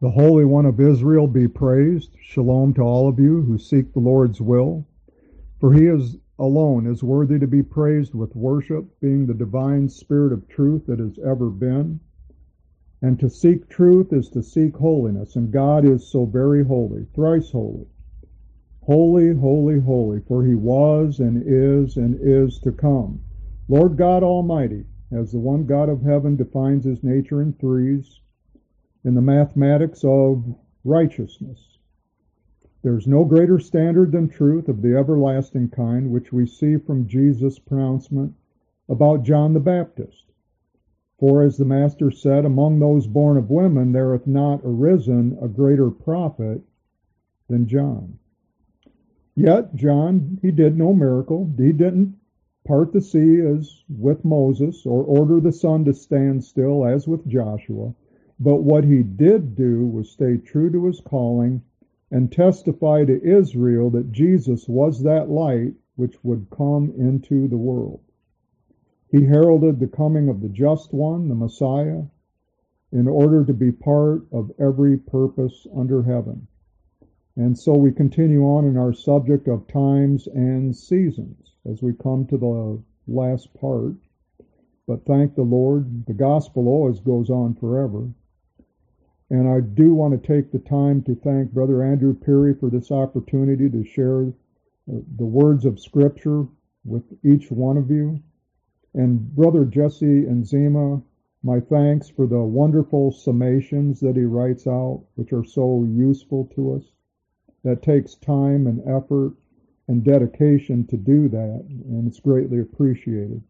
The Holy One of Israel be praised. Shalom to all of you who seek the Lord's will. For he is alone is worthy to be praised with worship, being the divine spirit of truth that has ever been. And to seek truth is to seek holiness, and God is so very holy, thrice holy. Holy, holy, holy, for he was and is to come. Lord God Almighty, as the one God of heaven defines his nature in threes, in the mathematics of righteousness. There's no greater standard than truth of the everlasting kind, which we see from Jesus' pronouncement about John the Baptist. For as the Master said, among those born of women there hath not arisen a greater prophet than John. Yet John, he did no miracle. He didn't part the sea as with Moses, or order the sun to stand still as with Joshua. But what he did do was stay true to his calling and testify to Israel that Jesus was that light which would come into the world. He heralded the coming of the just one, the Messiah, in order to be part of every purpose under heaven. And so we continue on in our subject of times and seasons as we come to the last part. But thank the Lord, the gospel always goes on forever. And I do want to take the time to thank Brother Andrew Peary for this opportunity to share the words of Scripture with each one of you. And Brother Jesse and Zima, my thanks for the wonderful summations that he writes out, which are so useful to us. That takes time and effort and dedication to do that, and it's greatly appreciated.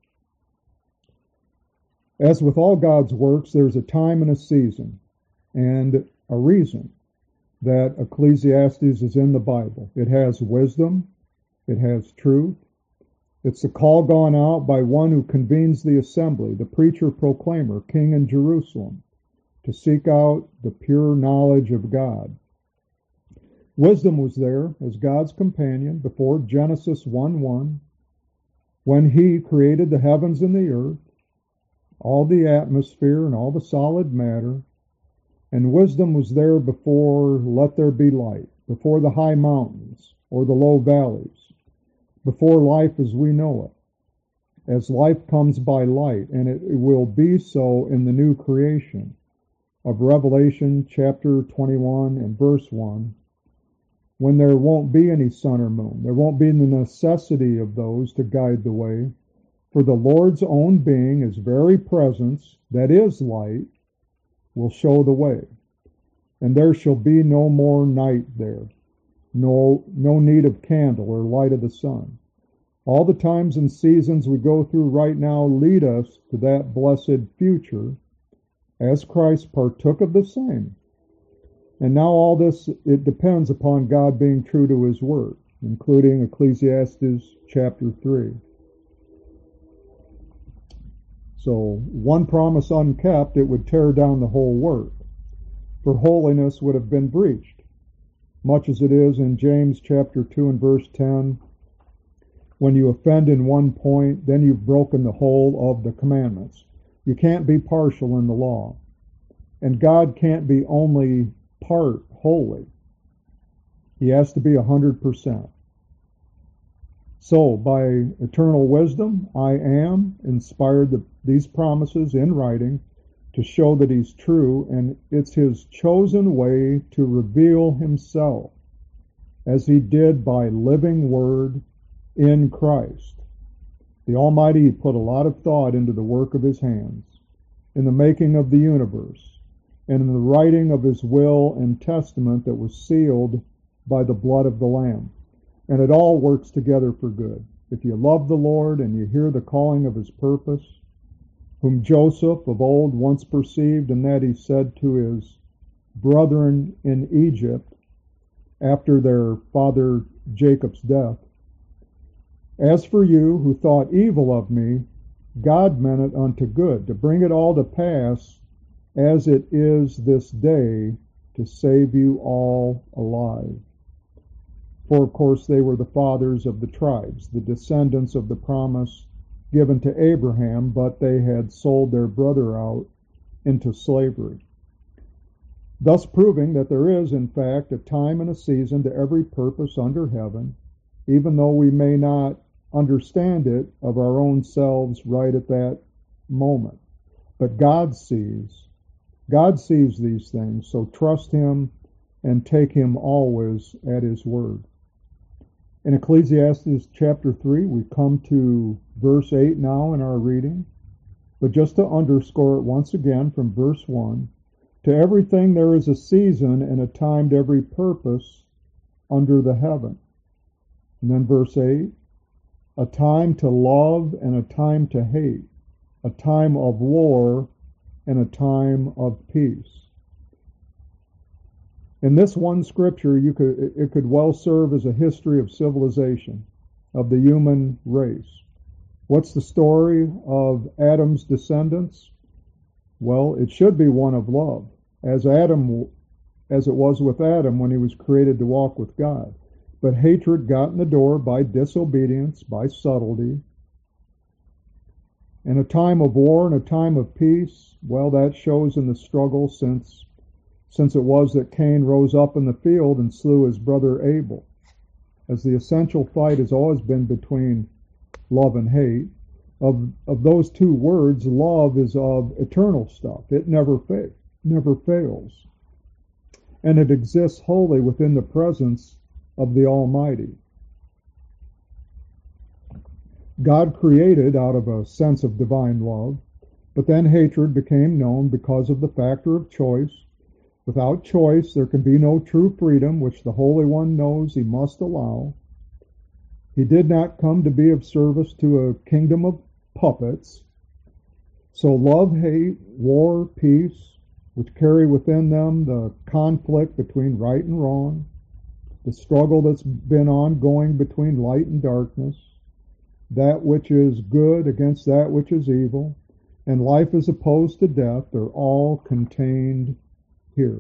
As with all God's works, there's a time and a season, and a reason that Ecclesiastes is in the Bible. It has wisdom. It has truth. It's the call gone out by one who convenes the assembly, the preacher, proclaimer, king in Jerusalem, to seek out the pure knowledge of God. Wisdom was there as God's companion before Genesis 1:1, when he created the heavens and the earth, all the atmosphere and all the solid matter. And wisdom was there before let there be light, before the high mountains or the low valleys, before life as we know it, as life comes by light, and it will be so in the new creation of Revelation chapter 21 and verse 1, when there won't be any sun or moon. There won't be the necessity of those to guide the way, for the Lord's own being, his very presence, that is light, will show the way. And there shall be no more night there, no need of candle or light of the sun. All the times and seasons we go through right now lead us to that blessed future, as Christ partook of the same. And now all this, it depends upon God being true to his word, including Ecclesiastes chapter 3. So one promise unkept, it would tear down the whole work. For holiness would have been breached, much as it is in James chapter 2 and verse 10. When you offend in one point, then you've broken the whole of the commandments. You can't be partial in the law. And God can't be only part holy. He has to be 100%. So, by eternal wisdom, I am inspired these promises in writing to show that he's true, and it's his chosen way to reveal himself, as he did by living word in Christ. The Almighty put a lot of thought into the work of his hands, in the making of the universe, and in the writing of his will and testament that was sealed by the blood of the Lamb. And it all works together for good. If you love the Lord and you hear the calling of his purpose, whom Joseph of old once perceived, and that he said to his brethren in Egypt after their father Jacob's death, as for you who thought evil of me, God meant it unto good, to bring it all to pass as it is this day, to save you all alive. For, of course, they were the fathers of the tribes, the descendants of the promise given to Abraham, but they had sold their brother out into slavery. thus proving that there is, in fact, a time and a season to every purpose under heaven, even though we may not understand it of our own selves right at that moment. But God sees these things, so trust Him and take Him always at His word. In Ecclesiastes chapter 3, we come to verse 8 now in our reading. But just to underscore it once again from verse 1, to everything there is a season and a time to every purpose under the heaven. And then verse 8, a time to love and a time to hate, a time of war and a time of peace. In this one scripture, it could well serve as a history of civilization, of the human race. What's the story of Adam's descendants? Well, it should be one of love, as it was with Adam when he was created to walk with God. But hatred got in the door by disobedience, by subtlety. And a time of war and a time of peace, well, that shows in the struggle since it was that Cain rose up in the field and slew his brother Abel. As the essential fight has always been between love and hate. Of those two words, love is of eternal stuff. It never fails. And it exists wholly within the presence of the Almighty. God created out of a sense of divine love, but then hatred became known because of the factor of choice. Without choice, there can be no true freedom, which the Holy One knows He must allow. He did not come to be of service to a kingdom of puppets. So love, hate, war, peace, which carry within them the conflict between right and wrong, the struggle that's been ongoing between light and darkness, that which is good against that which is evil, and life as opposed to death, they're all contained here.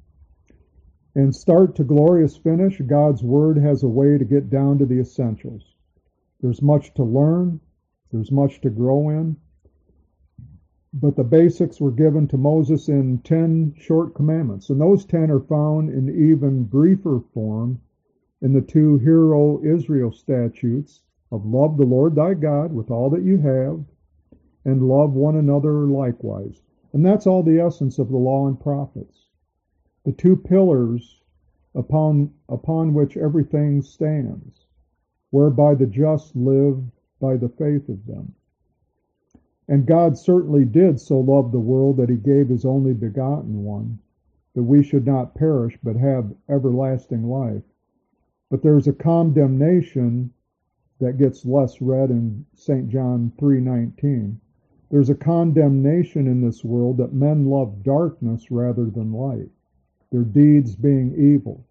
And start to glorious finish, God's Word has a way to get down to the essentials. There's much to learn. There's much to grow in. But the basics were given to Moses in 10 short commandments. And those 10 are found in even briefer form in the 2 hero Israel statutes of love the Lord thy God with all that you have and love one another likewise. And that's all the essence of the law and prophets. The 2 pillars upon which everything stands, whereby the just live by the faith of them. And God certainly did so love the world that He gave His only begotten one, that we should not perish but have everlasting life. But there's a condemnation that gets less read in St. John 3:19. There's a condemnation in this world that men love darkness rather than light, their deeds being evil.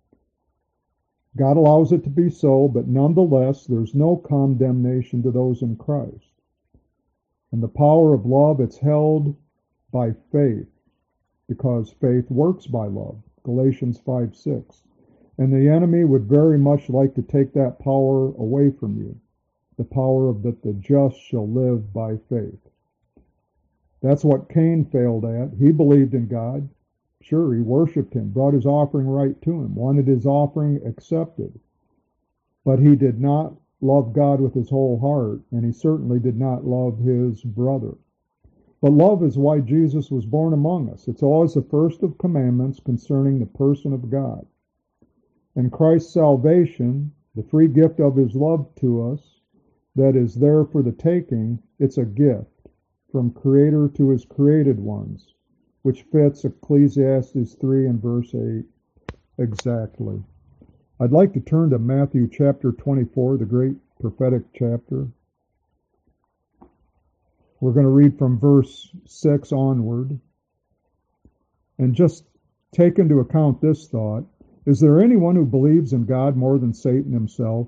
God allows it to be so, but nonetheless, there's no condemnation to those in Christ. And the power of love, it's held by faith, because faith works by love, Galatians 5:6. And the enemy would very much like to take that power away from you, the power of that the just shall live by faith. That's what Cain failed at. He believed in God. Sure, he worshipped Him, brought his offering right to Him, wanted his offering accepted. But he did not love God with his whole heart, and he certainly did not love his brother. But love is why Jesus was born among us. It's always the first of commandments concerning the person of God. And Christ's salvation, the free gift of His love to us, that is there for the taking, it's a gift from Creator to His created ones, which fits Ecclesiastes 3 and verse 8 exactly. I'd like to turn to Matthew chapter 24, the great prophetic chapter. We're going to read from verse 6 onward. And just take into account this thought. Is there anyone who believes in God more than Satan himself?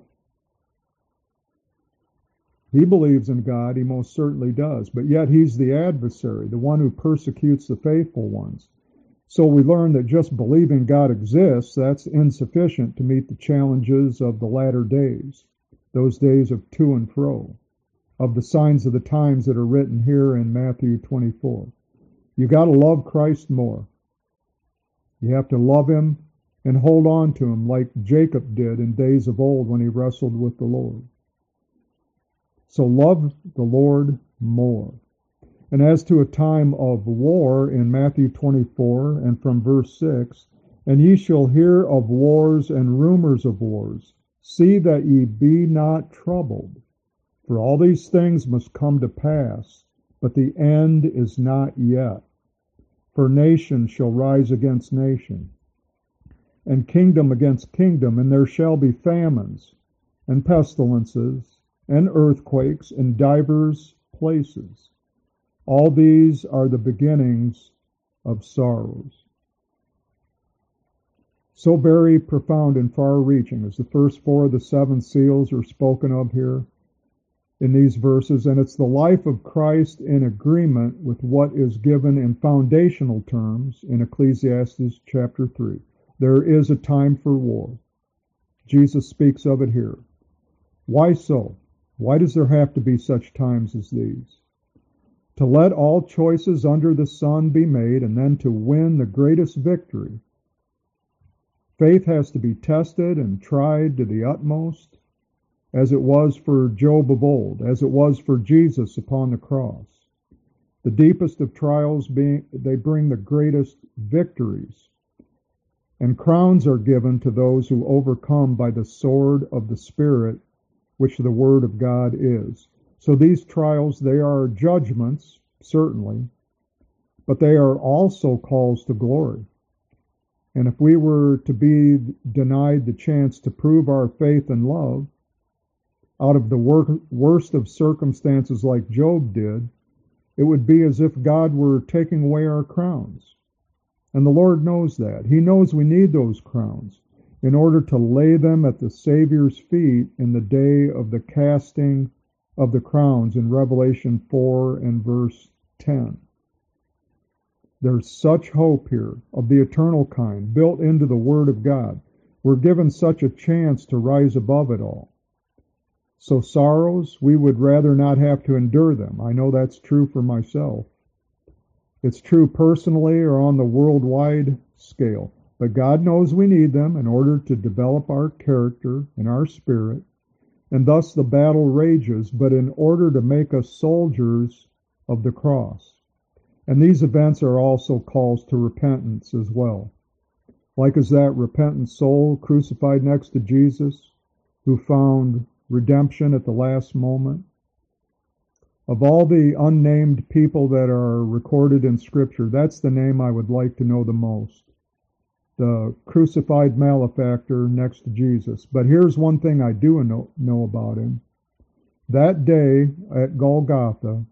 He believes in God, he most certainly does, but yet he's the adversary, the one who persecutes the faithful ones. So we learn that just believing God exists, that's insufficient to meet the challenges of the latter days, those days of to and fro, of the signs of the times that are written here in Matthew 24. You got to love Christ more. You have to love him and hold on to him like Jacob did in days of old when he wrestled with the Lord. So love the Lord more. And as to a time of war in Matthew 24 and from verse 6, and ye shall hear of wars and rumors of wars. See that ye be not troubled. For all these things must come to pass, but the end is not yet. For nation shall rise against nation, and kingdom against kingdom, and there shall be famines, and pestilences, and earthquakes in divers places. All these are the beginnings of sorrows. So very profound and far-reaching as the first four of the seven seals are spoken of here in these verses, and it's the life of Christ in agreement with what is given in foundational terms in Ecclesiastes chapter 3. There is a time for war. Jesus speaks of it here. Why so? Why does there have to be such times as these? To let all choices under the sun be made, and then to win the greatest victory. Faith has to be tested and tried to the utmost, as it was for Job of old, as it was for Jesus upon the cross. The deepest of trials they bring the greatest victories. And crowns are given to those who overcome by the sword of the Spirit, which the Word of God is. So these trials, they are judgments, certainly, but they are also calls to glory. And if we were to be denied the chance to prove our faith and love out of the worst of circumstances like Job did, it would be as if God were taking away our crowns. And the Lord knows that. He knows we need those crowns in order to lay them at the Savior's feet in the day of the casting of the crowns in Revelation 4 and verse 10. There's such hope here of the eternal kind built into the Word of God. We're given such a chance to rise above it all. So sorrows, we would rather not have to endure them. I know that's true for myself. It's true personally or on the worldwide scale. But God knows we need them in order to develop our character and our spirit. And thus the battle rages, but in order to make us soldiers of the cross. And these events are also calls to repentance as well. Like as that repentant soul crucified next to Jesus, who found redemption at the last moment. Of all the unnamed people that are recorded in Scripture, that's the name I would like to know the most. The crucified malefactor next to Jesus. But here's one thing I do know about him. That day at Golgotha,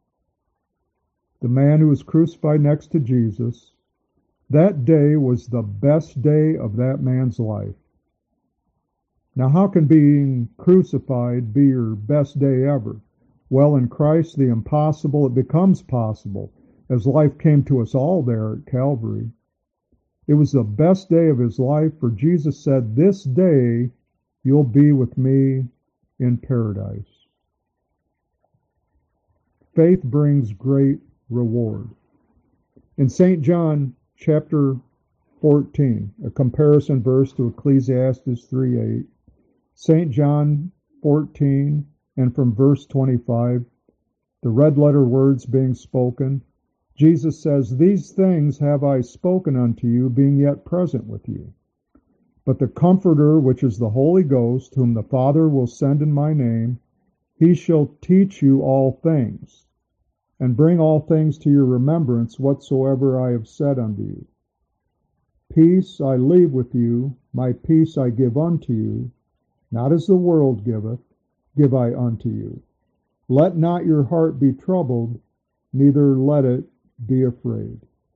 the man who was crucified next to Jesus, that day was the best day of that man's life. Now, how can being crucified be your best day ever? Well, in Christ, the impossible, it becomes possible, as life came to us all there at Calvary. It was the best day of his life, for Jesus said, "This day you'll be with me in paradise." Faith brings great reward. In St. John chapter 14, a comparison verse to Ecclesiastes 3:8, St. John 14 and from verse 25, the red letter words being spoken, Jesus says, "These things have I spoken unto you, being yet present with you. But the Comforter, which is the Holy Ghost, whom the Father will send in my name, he shall teach you all things, and bring all things to your remembrance whatsoever I have said unto you. Peace I leave with you, my peace I give unto you, not as the world giveth, give I unto you. Let not your heart be troubled, neither let it be afraid."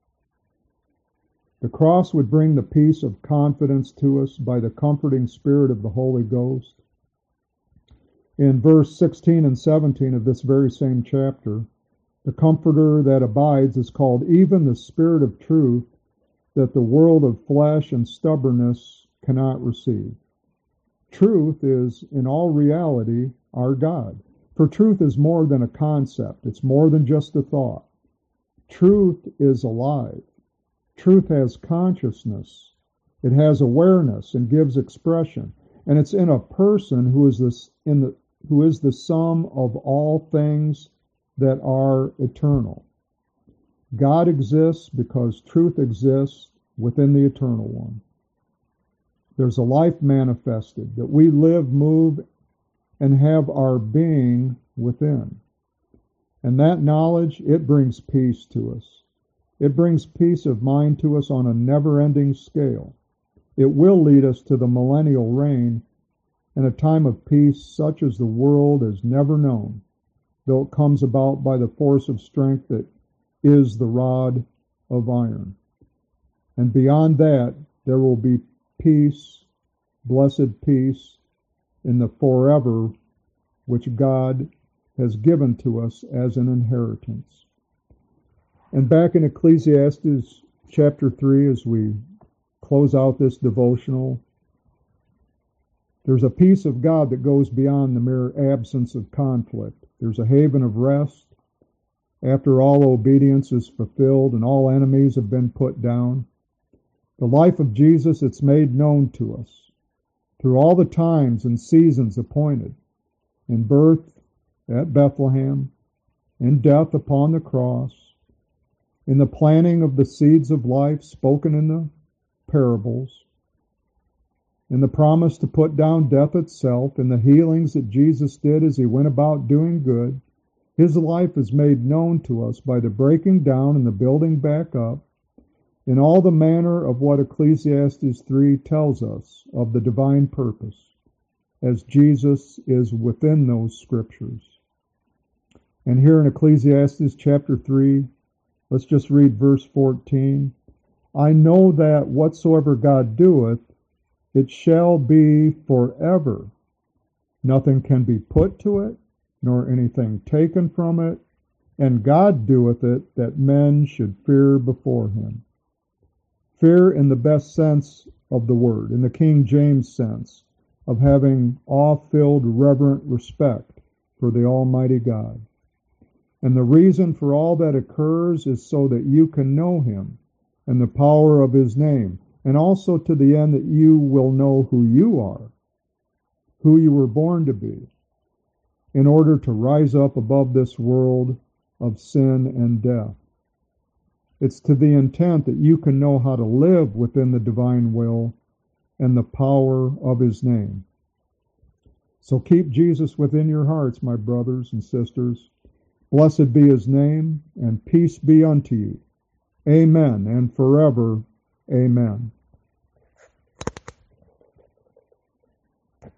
The cross would bring the peace of confidence to us by the comforting Spirit of the Holy Ghost. In verse 16 and 17 of this very same chapter, the Comforter that abides is called even the Spirit of truth, that the world of flesh and stubbornness cannot receive. Truth is, in all reality, our God. For truth is more than a concept. It's more than just a thought. Truth is alive. Truth has consciousness. It has awareness and gives expression. And it's in a person who is the sum of all things that are eternal. God exists because truth exists within the eternal one. There's a life manifested that we live, move, and have our being within. And that knowledge, it brings peace to us. It brings peace of mind to us on a never-ending scale. It will lead us to the millennial reign and a time of peace such as the world has never known, though it comes about by the force of strength that is the rod of iron. And beyond that, there will be peace, blessed peace, in the forever which God has given to us as an inheritance. And back in Ecclesiastes chapter 3, as we close out this devotional, there's a peace of God that goes beyond the mere absence of conflict. There's a haven of rest after all obedience is fulfilled and all enemies have been put down. The life of Jesus, it's made known to us through all the times and seasons appointed, in birth at Bethlehem, in death upon the cross, in the planting of the seeds of life spoken in the parables, in the promise to put down death itself, in the healings that Jesus did as he went about doing good. His life is made known to us by the breaking down and the building back up, in all the manner of what Ecclesiastes 3 tells us of the divine purpose, as Jesus is within those scriptures. And here in Ecclesiastes chapter 3, let's just read verse 14. I know that whatsoever God doeth, it shall be forever. Nothing can be put to it, nor anything taken from it, and God doeth it that men should fear before him. Fear in the best sense of the word, in the King James sense, of having awe-filled, reverent respect for the Almighty God. And the reason for all that occurs is so that you can know him and the power of his name, and also to the end that you will know who you are, who you were born to be, in order to rise up above this world of sin and death. It's to the intent that you can know how to live within the divine will and the power of his name. So keep Jesus within your hearts, my brothers and sisters. Blessed be his name, and peace be unto you. Amen, and forever, amen.